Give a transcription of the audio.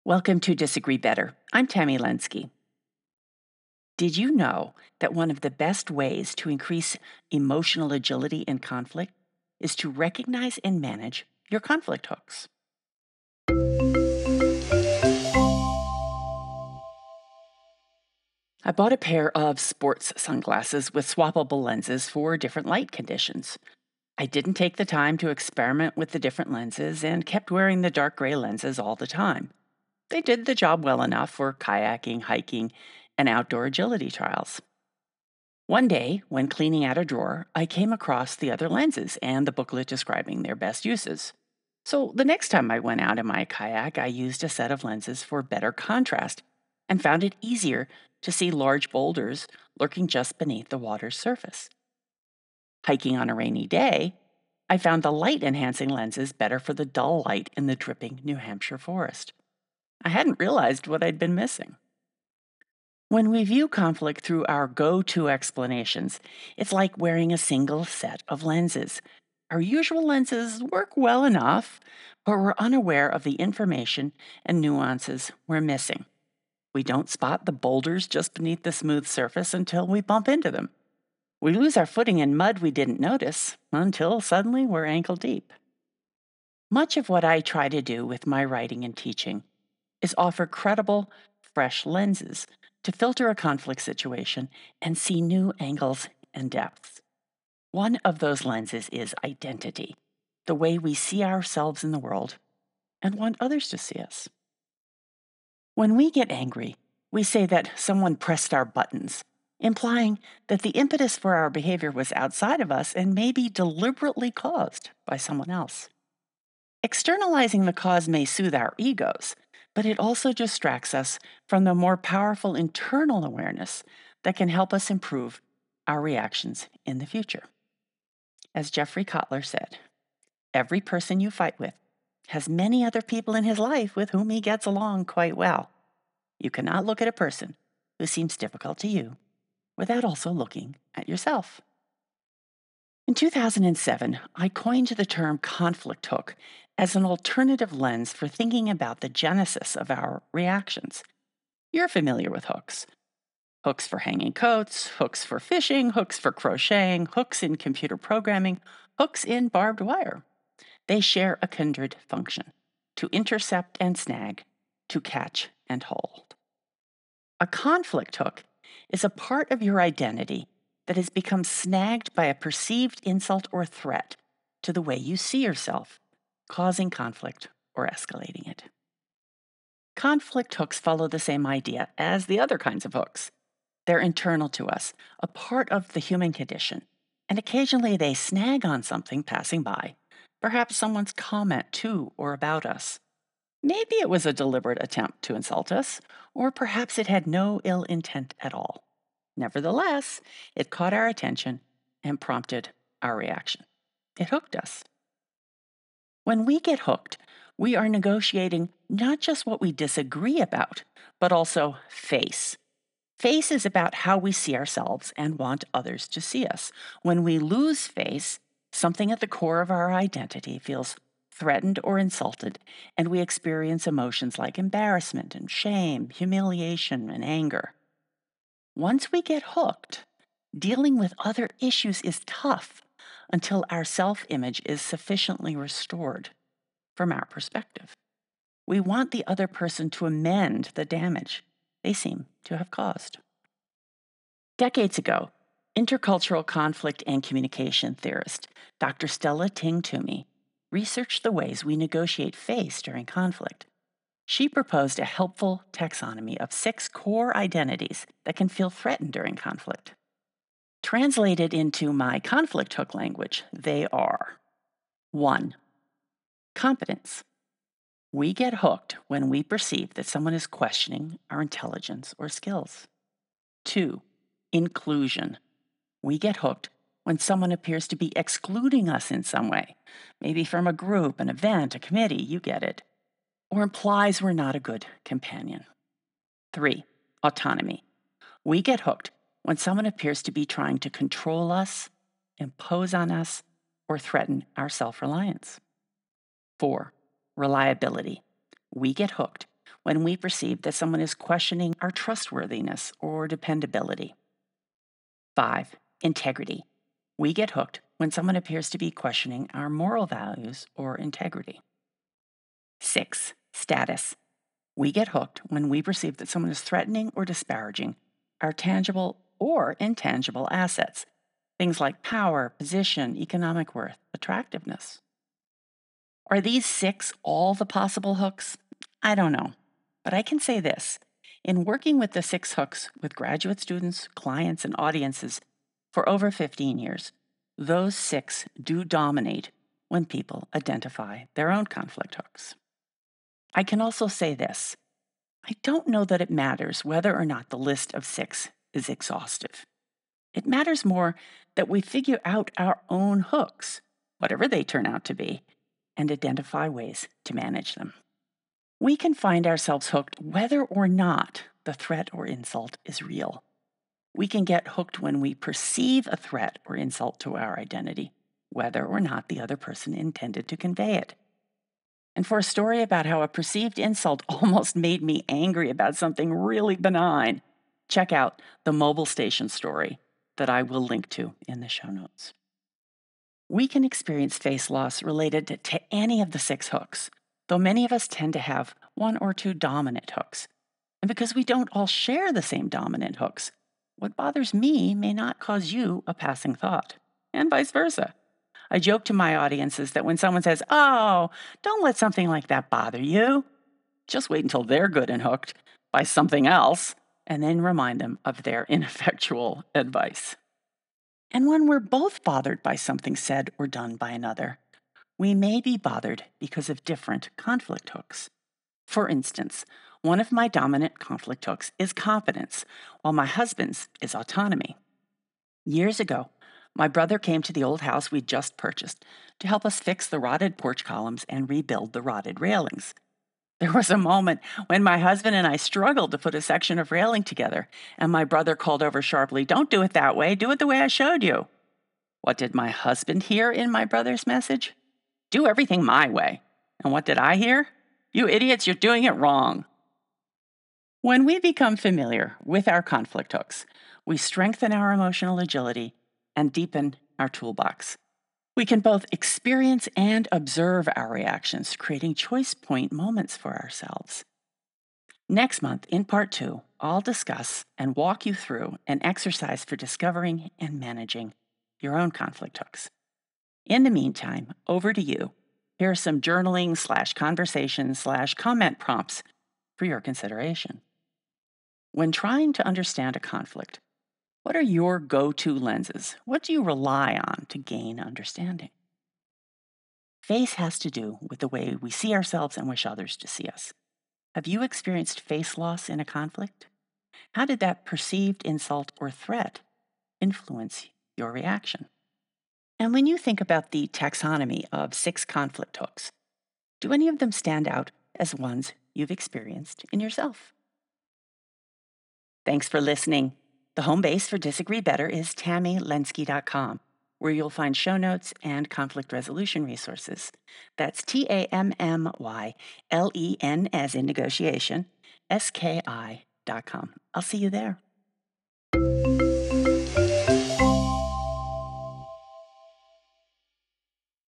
Welcome to Disagree Better. I'm Tammy Lenski. Did you know that one of the best ways to increase emotional agility in conflict is to recognize and manage your conflict hooks? I bought a pair of sports sunglasses with swappable lenses for different light conditions. I didn't take the time to experiment with the different lenses and kept wearing the dark gray lenses all the time. They did the job well enough for kayaking, hiking, and outdoor agility trials. One day, when cleaning out a drawer, I came across the other lenses and the booklet describing their best uses. So the next time I went out in my kayak, I used a set of lenses for better contrast and found it easier to see large boulders lurking just beneath the water's surface. Hiking on a rainy day, I found the light enhancing lenses better for the dull light in the dripping New Hampshire forest. I hadn't realized what I'd been missing. When we view conflict through our go to explanations, it's like wearing a single set of lenses. Our usual lenses work well enough, but we're unaware of the information and nuances we're missing. We don't spot the boulders just beneath the smooth surface until we bump into them. We lose our footing in mud we didn't notice until suddenly we're ankle deep. Much of what I try to do with my writing and teaching is offer credible, fresh lenses to filter a conflict situation and see new angles and depths. One of those lenses is identity, the way we see ourselves in the world and want others to see us. When we get angry, we say that someone pressed our buttons, implying that the impetus for our behavior was outside of us and maybe deliberately caused by someone else. Externalizing the cause may soothe our egos, but it also distracts us from the more powerful internal awareness that can help us improve our reactions in the future. As Jeffrey Kotler said, every person you fight with has many other people in his life with whom he gets along quite well. You cannot look at a person who seems difficult to you without also looking at yourself. In 2007, I coined the term conflict hook as an alternative lens for thinking about the genesis of our reactions. You're familiar with hooks. Hooks for hanging coats, hooks for fishing, hooks for crocheting, hooks in computer programming, hooks in barbed wire. They share a kindred function: to intercept and snag, to catch and hold. A conflict hook is a part of your identity that has become snagged by a perceived insult or threat to the way you see yourself, causing conflict or escalating it. Conflict hooks follow the same idea as the other kinds of hooks. They're internal to us, a part of the human condition, and occasionally they snag on something passing by, perhaps someone's comment to or about us. Maybe it was a deliberate attempt to insult us, or perhaps it had no ill intent at all. Nevertheless, it caught our attention and prompted our reaction. It hooked us. When we get hooked, we are negotiating not just what we disagree about, but also face. Face is about how we see ourselves and want others to see us. When we lose face, something at the core of our identity feels threatened or insulted, and we experience emotions like embarrassment and shame, humiliation, and anger. Once we get hooked, dealing with other issues is tough until our self image is sufficiently restored from our perspective. We want the other person to amend the damage they seem to have caused. Decades ago, intercultural conflict and communication theorist Dr. Stella Ting Toomey researched the ways we negotiate face during conflict. She proposed a helpful taxonomy of 6 core identities that can feel threatened during conflict. Translated into my conflict hook language, they are: 1. Competence. We get hooked when we perceive that someone is questioning our intelligence or skills. 2. Inclusion. We get hooked when someone appears to be excluding us in some way, maybe from a group, an event, a committee, you get it, or implies we're not a good companion. 3. Autonomy. We get hooked when someone appears to be trying to control us, impose on us, or threaten our self reliance. 4. Reliability. We get hooked when we perceive that someone is questioning our trustworthiness or dependability. 5. Integrity. We get hooked when someone appears to be questioning our moral values or integrity. 6. Status. We get hooked when we perceive that someone is threatening or disparaging our tangible or intangible assets, things like power, position, economic worth, attractiveness. Are these 6 all the possible hooks? I don't know. But I can say this. In working with the 6 hooks with graduate students, clients, and audiences for over 15 years, those 6 do dominate when people identify their own conflict hooks. I can also say this. I don't know that it matters whether or not the list of 6 is exhaustive. It matters more that we figure out our own hooks, whatever they turn out to be, and identify ways to manage them. We can find ourselves hooked whether or not the threat or insult is real. We can get hooked when we perceive a threat or insult to our identity, whether or not the other person intended to convey it. And for a story about how a perceived insult almost made me angry about something really benign, check out the Mobil Station story that I will link to in the show notes. We can experience face loss related to any of the 6 hooks, though many of us tend to have 1 or 2 dominant hooks. And because we don't all share the same dominant hooks, what bothers me may not cause you a passing thought, and vice versa. I joke to my audiences that when someone says, "Oh, don't let something like that bother you," just wait until they're good and hooked by something else, and then remind them of their ineffectual advice. And when we're both bothered by something said or done by another, we may be bothered because of different conflict hooks. For instance, one of my dominant conflict hooks is confidence, while my husband's is autonomy. Years ago, my brother came to the old house we'd just purchased to help us fix the rotted porch columns and rebuild the rotted railings. There was a moment when my husband and I struggled to put a section of railing together, and my brother called over sharply, "Don't do it that way, do it the way I showed you." What did my husband hear in my brother's message? "Do everything my way." And what did I hear? "You idiots, you're doing it wrong." When we become familiar with our conflict hooks, we strengthen our emotional agility and deepen our toolbox. We can both experience and observe our reactions, creating choice point moments for ourselves. Next month, in part 2, I'll discuss and walk you through an exercise for discovering and managing your own conflict hooks. In the meantime, over to you. Here are some journaling/conversation/comment prompts for your consideration. When trying to understand a conflict, what are your go-to lenses? What do you rely on to gain understanding? Face has to do with the way we see ourselves and wish others to see us. Have you experienced face loss in a conflict? How did that perceived insult or threat influence your reaction? And when you think about the taxonomy of 6 conflict hooks, do any of them stand out as ones you've experienced in yourself? Thanks for listening. The home base for Disagree Better is TammyLensky.com, where you'll find show notes and conflict resolution resources. That's TammyLen as in negotiation, SKI.com. I'll see you there.